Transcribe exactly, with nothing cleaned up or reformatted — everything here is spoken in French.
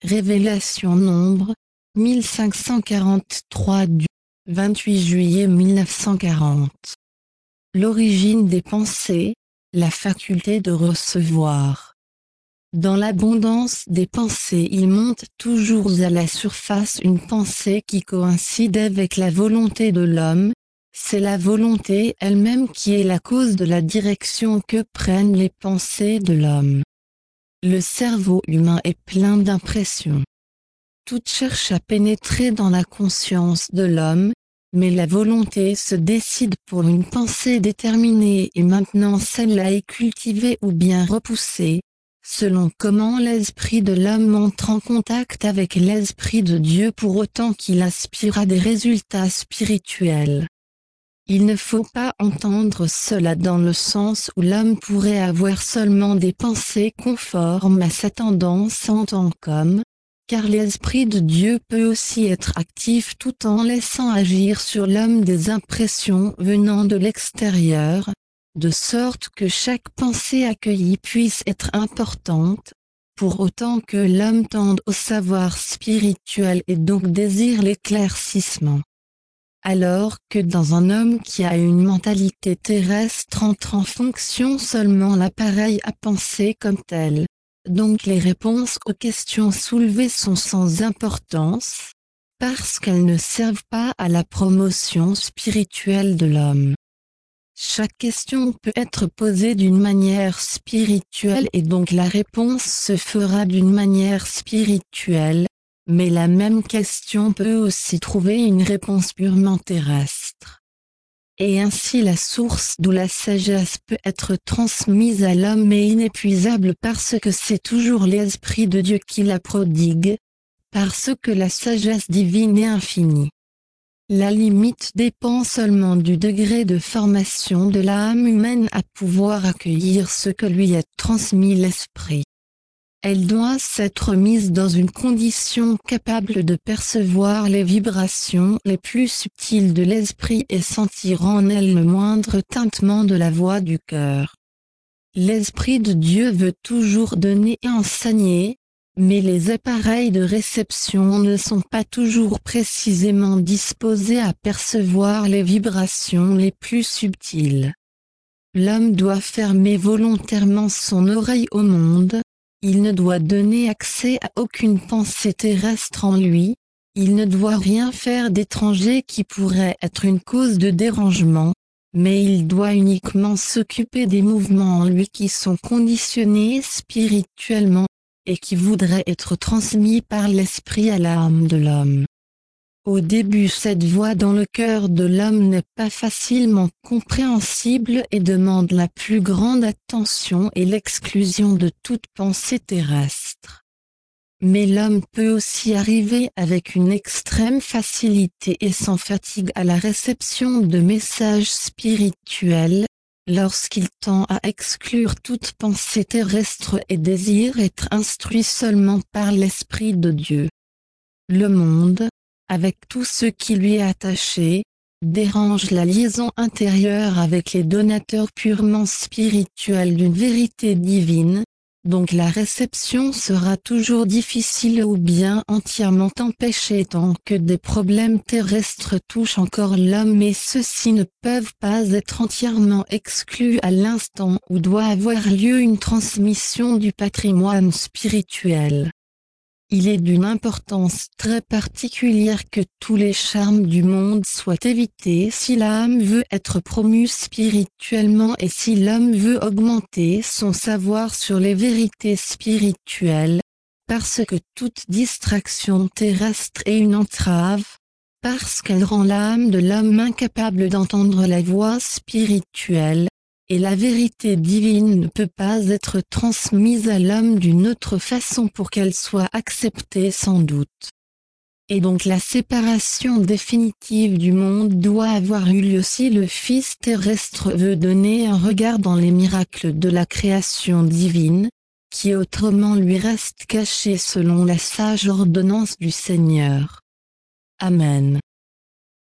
Révélation Nombre, mille cinq cent quarante-trois du vingt-huit juillet mille neuf cent quarante. L'origine des pensées, la faculté de recevoir. Dans l'abondance des pensées il monte toujours à la surface une pensée qui coïncide avec la volonté de l'homme, c'est la volonté elle-même qui est la cause de la direction que prennent les pensées de l'homme. Le cerveau humain est plein d'impressions. Tout cherche à pénétrer dans la conscience de l'homme, mais la volonté se décide pour une pensée déterminée et maintenant celle-là est cultivée ou bien repoussée, selon comment l'esprit de l'homme entre en contact avec l'esprit de Dieu pour autant qu'il aspire à des résultats spirituels. Il ne faut pas entendre cela dans le sens où l'homme pourrait avoir seulement des pensées conformes à sa tendance en tant qu'homme, car l'Esprit de Dieu peut aussi être actif tout en laissant agir sur l'homme des impressions venant de l'extérieur, de sorte que chaque pensée accueillie puisse être importante, pour autant que l'homme tende au savoir spirituel et donc désire l'éclaircissement. Alors que dans un homme qui a une mentalité terrestre entre en fonction seulement l'appareil à penser comme tel. Donc les réponses aux questions soulevées sont sans importance, parce qu'elles ne servent pas à la promotion spirituelle de l'homme. Chaque question peut être posée d'une manière spirituelle et donc la réponse se fera d'une manière spirituelle. Mais la même question peut aussi trouver une réponse purement terrestre. Et ainsi la source d'où la sagesse peut être transmise à l'homme est inépuisable parce que c'est toujours l'Esprit de Dieu qui la prodigue, parce que la sagesse divine est infinie. La limite dépend seulement du degré de formation de l'âme humaine à pouvoir accueillir ce que lui a transmis l'Esprit. Elle doit s'être mise dans une condition capable de percevoir les vibrations les plus subtiles de l'esprit et sentir en elle le moindre tintement de la voix du cœur. L'Esprit de Dieu veut toujours donner et enseigner, mais les appareils de réception ne sont pas toujours précisément disposés à percevoir les vibrations les plus subtiles. L'homme doit fermer volontairement son oreille au monde. Il ne doit donner accès à aucune pensée terrestre en lui, il ne doit rien faire d'étranger qui pourrait être une cause de dérangement, mais il doit uniquement s'occuper des mouvements en lui qui sont conditionnés spirituellement, et qui voudraient être transmis par l'esprit à l'âme de l'homme. Au début cette voix dans le cœur de l'homme n'est pas facilement compréhensible et demande la plus grande attention et l'exclusion de toute pensée terrestre. Mais l'homme peut aussi arriver avec une extrême facilité et sans fatigue à la réception de messages spirituels, lorsqu'il tend à exclure toute pensée terrestre et désire être instruit seulement par l'Esprit de Dieu. Le monde, avec tout ce qui lui est attaché, dérange la liaison intérieure avec les donateurs purement spirituels d'une vérité divine, donc la réception sera toujours difficile ou bien entièrement empêchée tant que des problèmes terrestres touchent encore l'homme et ceux-ci ne peuvent pas être entièrement exclus à l'instant où doit avoir lieu une transmission du patrimoine spirituel. Il est d'une importance très particulière que tous les charmes du monde soient évités si l'âme veut être promue spirituellement et si l'homme veut augmenter son savoir sur les vérités spirituelles, parce que toute distraction terrestre est une entrave, parce qu'elle rend l'âme de l'homme incapable d'entendre la voix spirituelle. Et la vérité divine ne peut pas être transmise à l'homme d'une autre façon pour qu'elle soit acceptée sans doute. Et donc la séparation définitive du monde doit avoir eu lieu si le Fils terrestre veut donner un regard dans les miracles de la création divine, qui autrement lui reste caché selon la sage ordonnance du Seigneur. Amen.